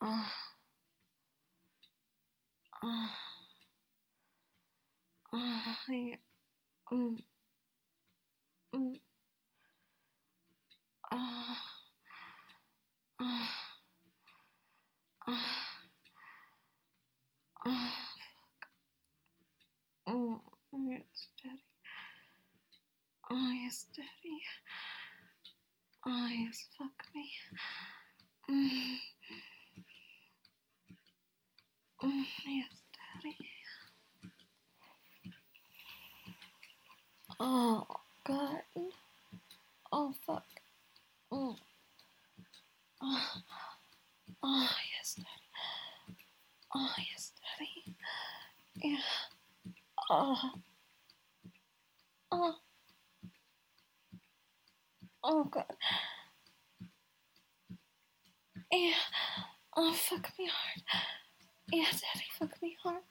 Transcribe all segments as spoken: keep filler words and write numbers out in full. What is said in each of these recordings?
Uh, uh, uh, I, mm, mm, uh, uh, uh, uh, mm, yes, Daddy. Oh, yes, Daddy. Oh, yes, fuck me. Mm, mm, yes, Daddy. Oh, God. Oh, fuck. Mm. Oh, oh, yes, Daddy. Oh, yes, Daddy. Yeah. Oh, oh, oh, God. Yeah. Oh, fuck me hard. Yeah, Daddy, fuck me hard.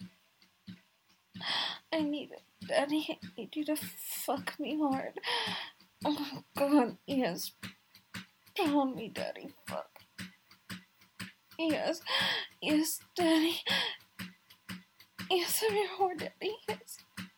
I need it, Daddy. I need you to fuck me hard. Oh, God. Yes. Pound me, Daddy. Fuck. Yes. Yes, Daddy. Yes, I'm your whore, Daddy. Yes.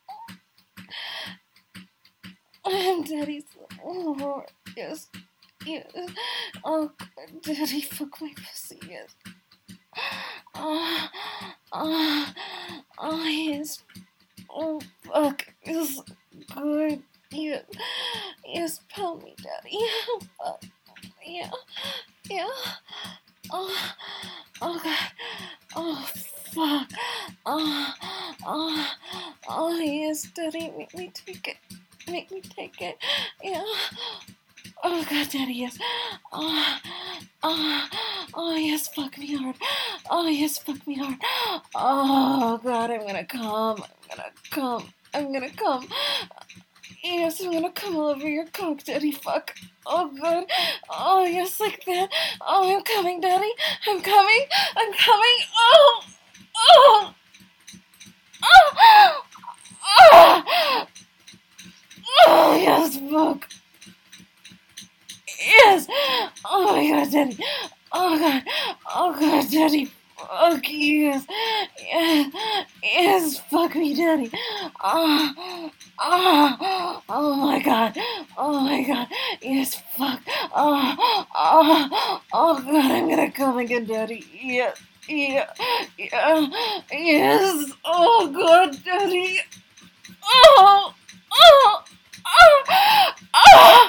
I'm Daddy's whore. Yes. Yes. Oh, God. Daddy, fuck my pussy. Yes. Oh, oh, oh, yes. Oh, fuck. Yes. Good. Yes. Yes, pound me, Daddy. Fuck. Yeah. Yeah. Oh, oh, God. Oh, fuck. Oh, oh, oh, yes, Daddy. Make me take it. Make me take it. Yeah. Oh, God, Daddy, yes. Oh, oh, oh, yes, fuck me hard. Oh, yes, fuck me hard. Oh, God, I'm gonna come. I'm gonna come. I'm gonna come. Yes, I'm gonna come all over your cock, Daddy, fuck. Oh, God. Oh, yes, like that. Oh, I'm coming, Daddy. I'm coming. I'm coming. Oh, oh, oh, oh, oh, yes, fuck. Yes. Oh, my God, Daddy. Oh, God. Oh, God, Daddy. Fuck, yes. Yes. Yes, fuck me, Daddy. Oh, oh, oh, my God. Oh, my God. Yes, fuck. Oh, oh, oh, God, I'm gonna come again, Daddy. Yes. Yeah, yeah, yes. Oh, God, Daddy. Oh, oh, oh, oh,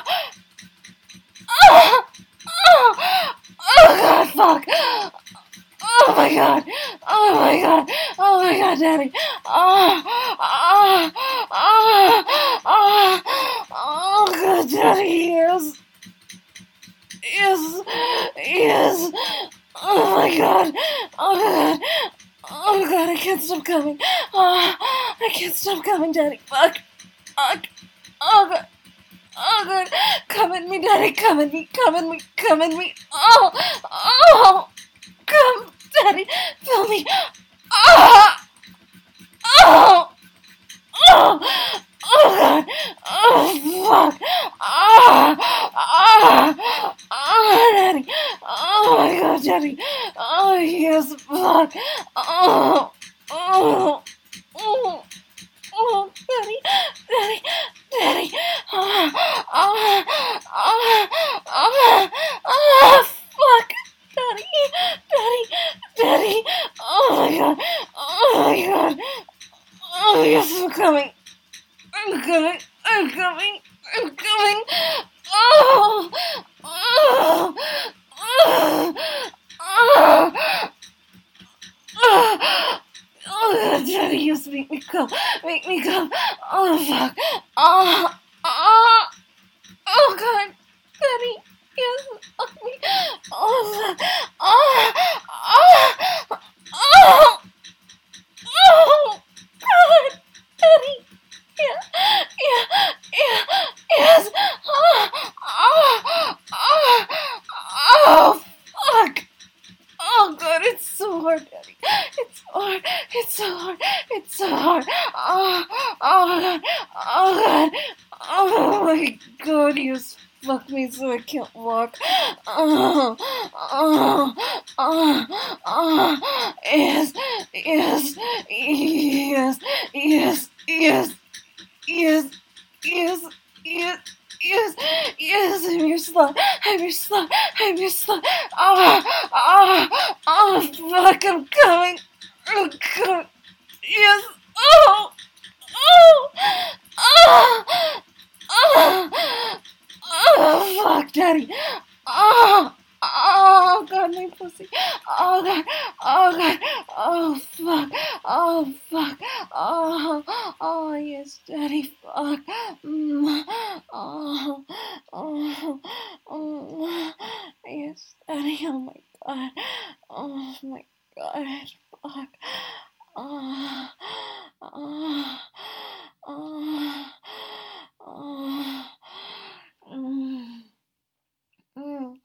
oh, oh, oh, God, fuck. Oh my God! Oh my God! Oh my God, Daddy! Oh, oh, oh, oh, oh, God, Daddy! Yes, yes, yes! Oh my God! Oh God! Oh God! I can't stop coming! Oh, I can't stop coming, Daddy! Fuck! Fuck! Oh God! Oh God! Come at me, Daddy! Come at me! Come at me! Come at me! Oh! Oh! Come, Daddy! Feel me! Oh! Oh! Oh! Oh God! Oh fuck! Oh! Oh! Oh, Daddy! Oh my God, Daddy! Oh yes, fuck! Oh! Oh! Oh! Oh, Daddy! Daddy! Daddy! Oh! Oh! Oh! Oh! Oh! Fuck! Daddy! Daddy! Daddy! Oh my God! Oh my God! Oh yes, I'm coming! I'm coming! I'm coming! I'm coming! Oh! Oh! Oh! Oh! Oh! Oh God, Daddy, just make me come! Make me come! Oh fuck! Oh! Oh! Oh God! Daddy! Yes, fuck me! Oh fuck! Oh! Oh! Oh! Oh! God! Daddy! Yeah! Yeah! Yeah! Yes! Oh! Oh! Oh! Oh! Fuck! Oh God, it's so hard, Daddy. It's hard. It's so hard. It's so hard. Oh, oh God. Oh God. Oh my God, you just fucked me so I can't walk. Oh, oh, Uh, uh, yes, yes, yes, yes, yes, yes, yes, yes, yes, yes, I'm your slut, I'm your slut, I'm your slut. Ah, ah, oh, fuck, I'm coming, I'm coming, yes, oh, oh, oh, oh, oh, fuck, daddy, oh. Oh god, my pussy. Oh god. Oh god. Oh fuck. Oh fuck. Oh. Oh yes, daddy. Fuck. Mm. Oh. Oh. Oh. Yes, daddy. Oh my god. Oh my god. Fuck. Oh. Oh. Oh. Oh. Mm. Mm.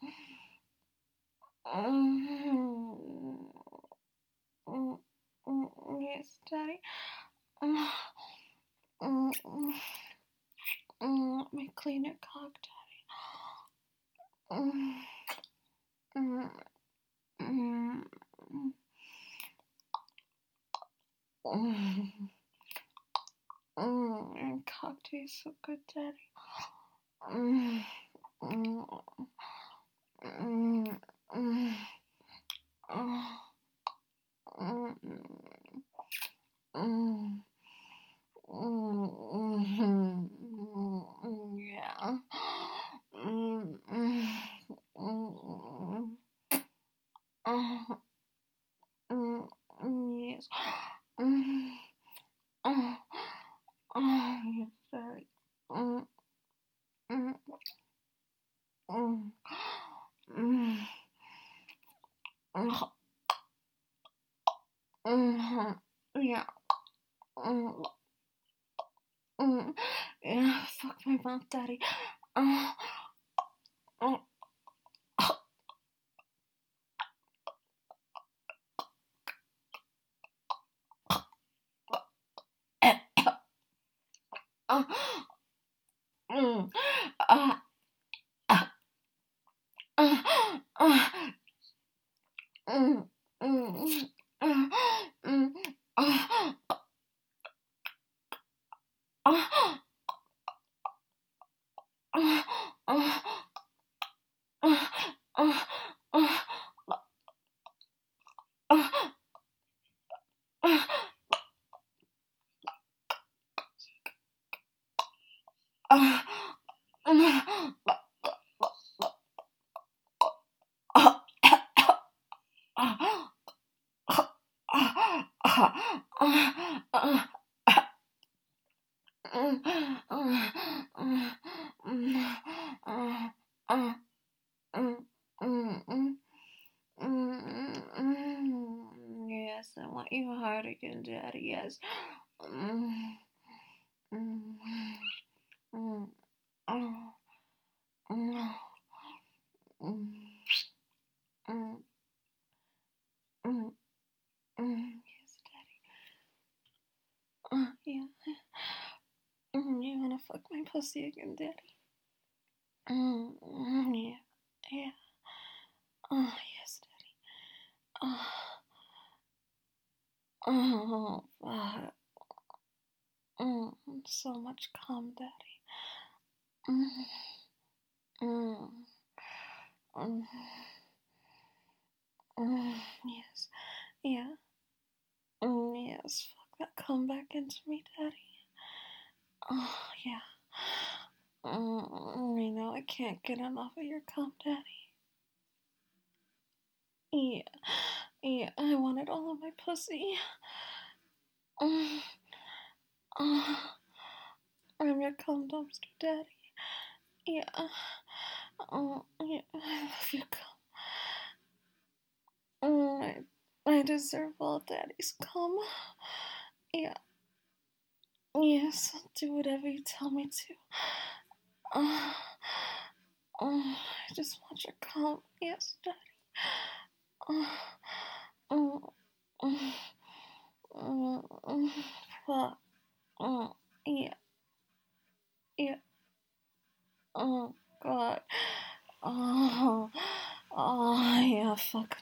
Mm, mm, mm, yes, Daddy. Mm, mm, mm, mm, let me clean your cock, Daddy. Mm, mm, mm, mm, mm, your cock tastes so good, Daddy. Mm, mm, mm, mm, oh, mm, mm, mm, mm, mm, yeah. Mm, mm, mm, mm, mm, mm, yes. Mm, mm, mm, yes, sorry. Mm, mm, mm, mm, mm, mm, yeah. Mm, mm, yeah, fuck my mouth, Daddy. Uh, uh, uh, mm, uh, uh, uh, uh, mm, mm, mm, mm, uh, uh, uh, uh, uh, uh, uh, uh, uh, uh, uh, Yes, I want you hard again, Daddy. Yes. Mm, mm, mm, oh, mm, mm, mm, mm, mm. Yes, Daddy. Uh, yeah. Mm, you wanna fuck my pussy again, Daddy? Mm, mm, yeah. Yeah. Oh, yes, Daddy. Oh, oh, fuck. Mm, so much calm, Daddy. Mm, mm, mm, mm, yes. Yeah. Mm, yes. Fuck that. Come back into me, Daddy. Oh, yeah. Mm, I know I can't get enough of your cum, Daddy. Yeah. Yeah. I want it all in my pussy. Mm, oh, I'm your cum dumpster, Daddy. Yeah. Oh, yeah. I love your cum. Mm, I, I deserve all Daddy's cum. Yeah. Yes, I'll do whatever you tell me to. Uh, uh, I just want your cum. Yes, Daddy. Uh, uh, uh, uh, uh, fuck. Uh, yeah, yeah. Oh, God. Oh, oh, yeah, fuck. I'm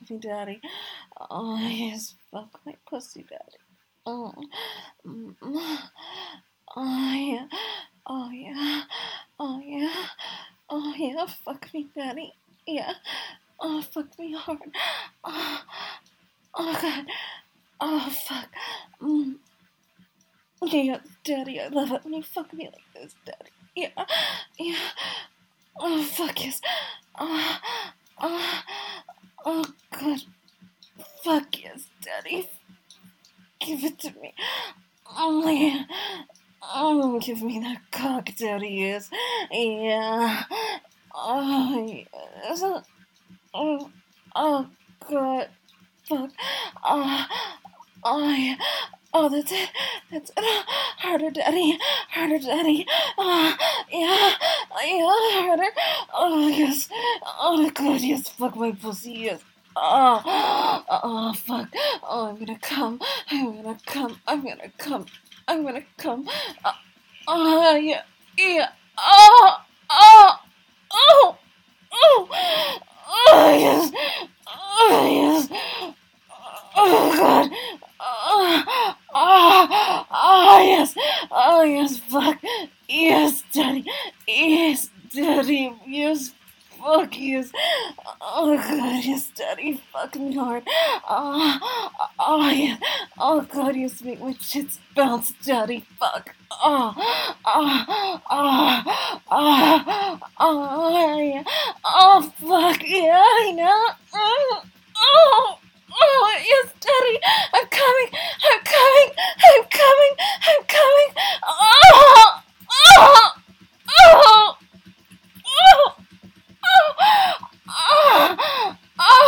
me, daddy. Oh, yes, fuck my pussy, daddy. Oh, mm, oh yeah, oh yeah, oh yeah, oh yeah, fuck me, daddy. Yeah, oh, fuck me hard. Oh, oh God, oh, fuck. Mm. Yeah, daddy, I love it when you fuck me like this, daddy. Yeah, yeah. Oh, fuck yes. Oh, oh, oh, God. Fuck yes, daddy. Give it to me. Oh, yeah. Oh, give me that cock, daddy, yes. Yeah. Oh, yes. Oh, oh, God. Fuck. Oh, oh, yeah. Oh, that's it. That's it. Harder, daddy. Harder, daddy. Oh, yeah. Yeah, harder. Oh, yes. Oh, God, yes. Fuck my pussy, yes. Oh, oh, fuck. Oh, I'm gonna come. I'm gonna come. I'm gonna come. I'm gonna come. Oh, oh yeah. Yeah. Oh, oh, oh, oh. Oh, yes. Oh, yes. Oh, God. Oh, oh, oh, yes. Oh, yes, fuck. Yes, daddy. Yes, daddy. Yes, fuck, yes. Oh, God, yes, daddy. Fuck me hard. Oh, oh, yeah. Oh, God, yes, make my tits bounce, daddy. Fuck. Oh, oh, oh, oh, oh, yeah. Oh, fuck, yeah, I know. Oh, oh. Oh, yes, daddy, I'm coming, I'm coming, I'm coming, I'm coming. Oh, oh, oh, oh, oh, oh,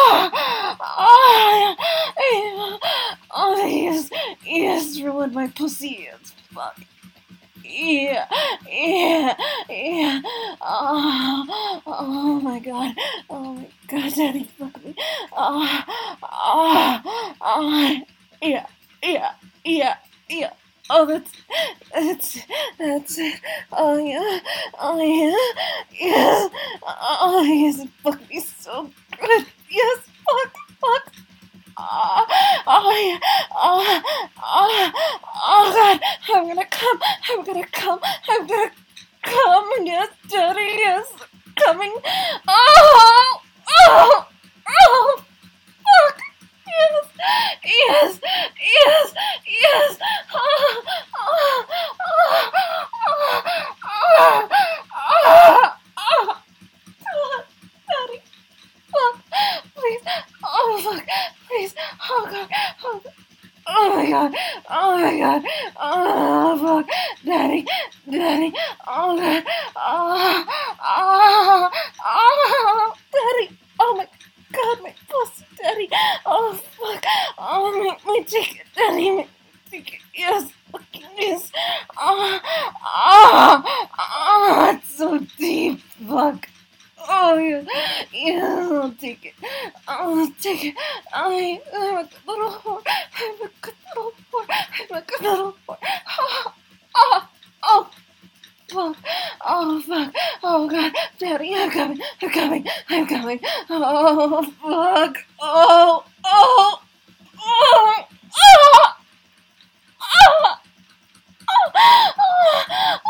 oh, oh, oh, yes, yes, ruined my pussy, yes, fuck. Yeah, yeah, yeah. Oh, oh my God. Oh my God, daddy, fuck me. Oh, oh, oh. Yeah, yeah, yeah, yeah. Oh, that's, that's, that's it. Oh, yeah, oh, yeah, yes. Oh, yes, fuck me so good. Yes, fuck, fuck. Oh, oh, yeah. Oh, oh, oh, God, I'm gonna come, I'm gonna come, I'm gonna come, yes, daddy, yes, coming. Oh, oh, oh, fuck, yes, yes, yes, yes. Oh, oh, oh, oh, oh, oh, oh, oh, daddy. Fuck, please. Oh, fuck, please. Oh, God. Oh, oh, my God. Oh, my God. Oh, fuck. Daddy. Daddy. Oh, God. Oh, oh, oh, daddy. Oh, my God, my pussy, daddy. Oh, fuck. Oh, my, my dick, daddy. My dick. Yes. Fucking yes. Oh, oh, oh, it's so deep. Fuck. Oh, yeah, yeah, I'll take it. I'll take it. I, I'm a good little whore. I'm a good little whore. I'm a good little whore. Oh, oh, oh, fuck. Oh, fuck. Oh, God. Daddy, I'm coming. I'm coming. I'm coming. Oh, fuck. Oh, oh, oh, oh, oh. Oh, oh,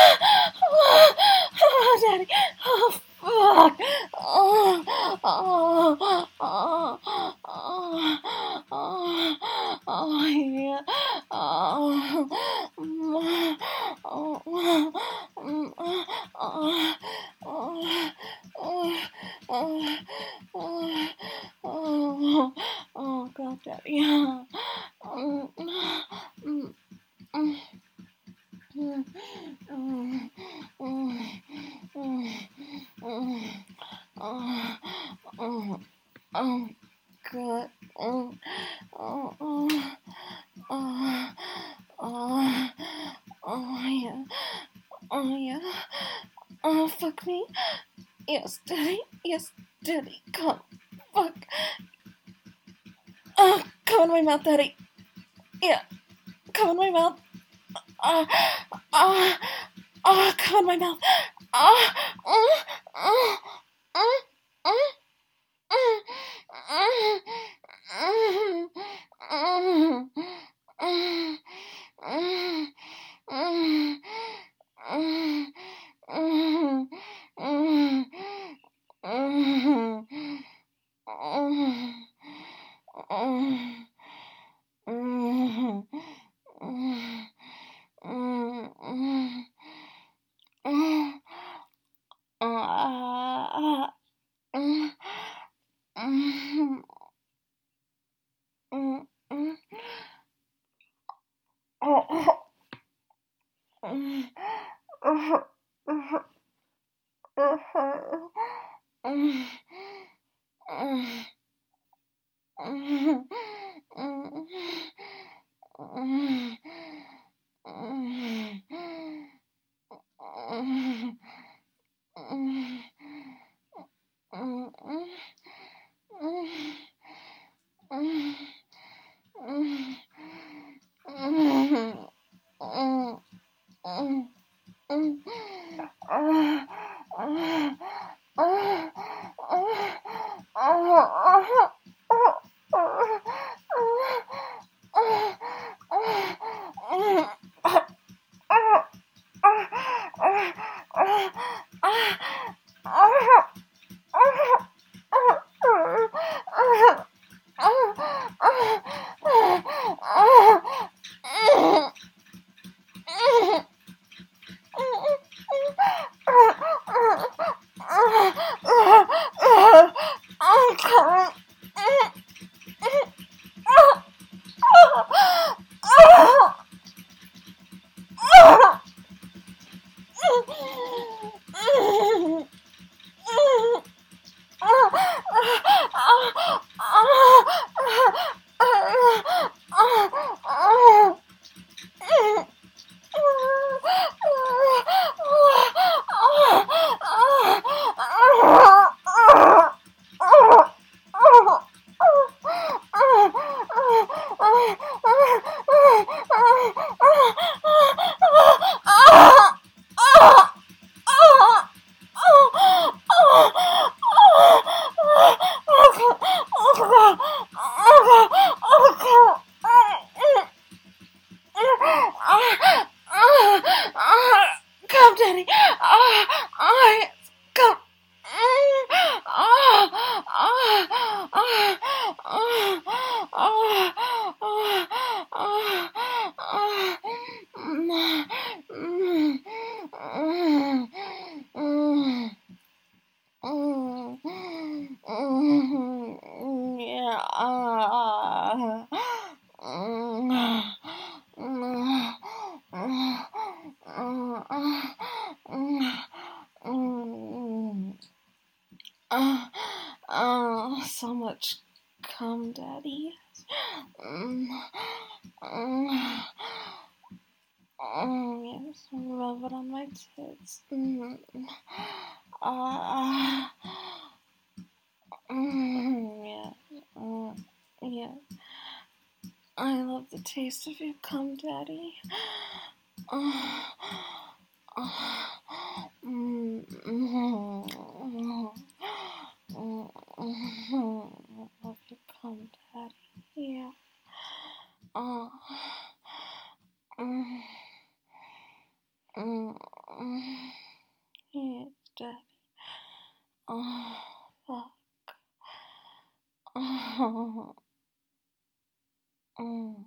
oh, oh, daddy. Oh, fuck. Oh, oh, oh, oh, oh, oh, yeah. Oh, mm, oh, mm, oh, oh, oh, oh, oh, oh, oh, God, daddy. Mm, mm, mm. Mm, mm, mm, mm, mm, oh, oh, oh, God, oh, oh, oh, oh, oh, oh, yeah, oh, yeah, oh, fuck me, yes, daddy, yes, daddy, come, fuck, oh, come in my mouth, daddy, yeah, come in my mouth, ah, ah, ah, come in my mouth, ah, mm, mm, mm, mm, mm, mm. Come, Daddy. Ah, ah, come. Ah, ah, ah, ah, ah, ah, ah, yeah. Ah. Uh, uh, so much cum, Daddy. Mm, mm, mm, yes, rub it on my tits. Mm, uh, mm, yeah, mm, yeah. I love the taste of your cum, Daddy. Uh, uh, mm, mm, mm, mm, mm, I love your cum, Daddy. Yeah. Uh, mm, mm, mm, yes, Daddy. Oh, fuck. Oh, mm,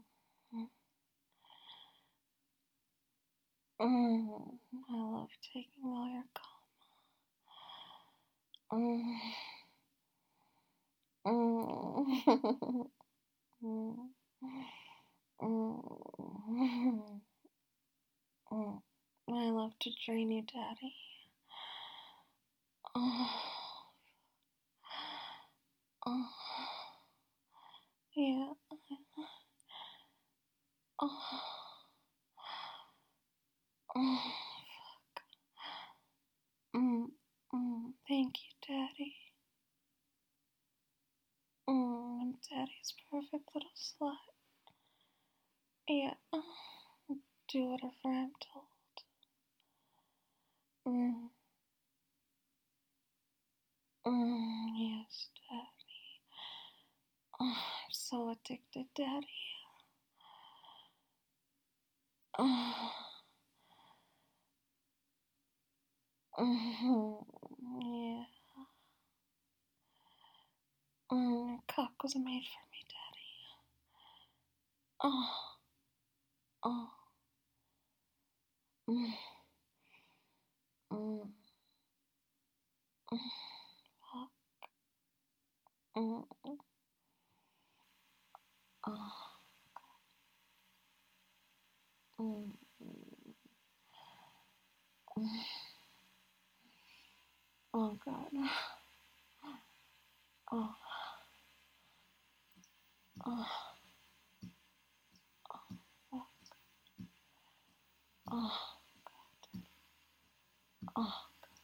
mm, I love taking all your cum. Mm, mm, mm, mm, mm. I love to drain you, Daddy. Oh, oh, yeah. Oh, oh, mm, mm. Thank you, Daddy. Mm, I'm Daddy's perfect little slut. Yeah. Do whatever I'm told. Mm, mm, yes, Daddy. Oh, I'm so addicted, Daddy. Oh, mhm, yeah. Mm, your cock was made for me, Daddy. Oh, oh, mm, mm, mm, fuck, mm, oh, mm, mm, oh, God. Oh, oh, oh, oh, oh,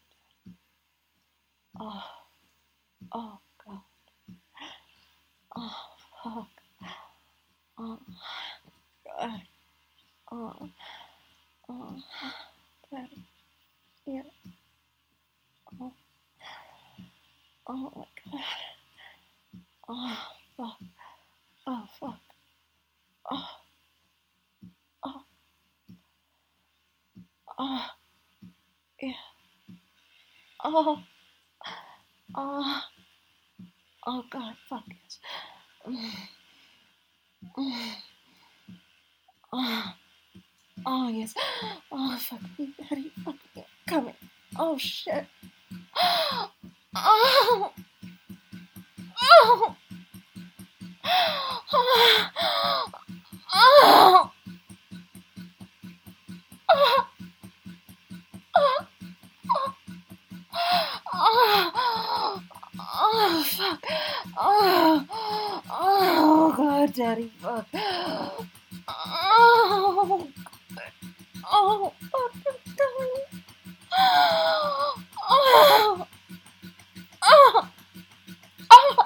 oh, oh, God. Oh, fuck. Oh, God. Oh, oh, Daddy. Yeah. Oh, oh, my God. Oh, fuck. Oh, fuck. Oh, oh, oh, yeah. Oh, oh, oh, God, fuck yes. Mm, mm, oh, oh, yes. Oh, fuck me, Daddy. Fuck me. Coming. Oh, shit. Oh, oh, oh, oh, oh, oh, oh, oh, fuck. Oh, oh, God, Daddy, fuck. Oh, oh, fuck, I'm dying. Oh, oh, oh, oh,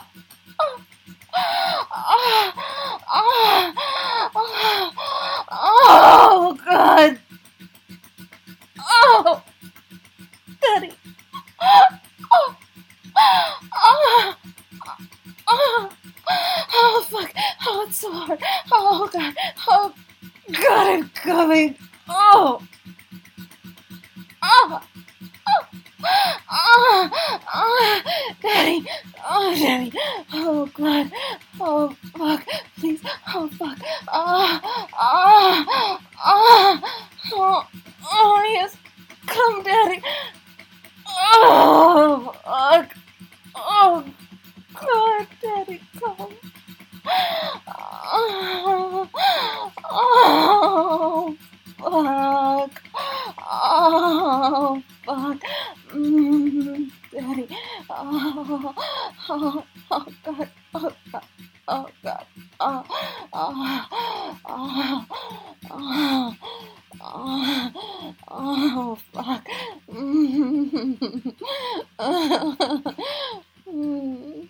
oh, oh, oh, God. Oh, Daddy. Oh, oh, oh, oh, fuck. Oh, it's so hard. Oh, God. Oh, God, I'm coming. Oh, oh, oh, oh, oh, Daddy. Oh, Daddy. Oh, God. Oh, fuck. Please. Oh, fuck. Oh, oh, oh, oh, oh, yes. Come, Daddy. Oh, fuck. Oh, God, Daddy, come. Oh, oh, fuck. Oh, fuck. Mm, Daddy. Oh, oh, oh, God. Oh, God. Oh, God. Oh, oh, oh, oh, oh, oh, fuck. Mm. Mm.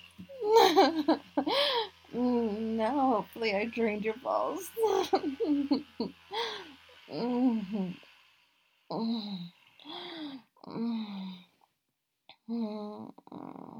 Now, hopefully, I drained your balls. Mhm. Mhm. Mhm. Mhm.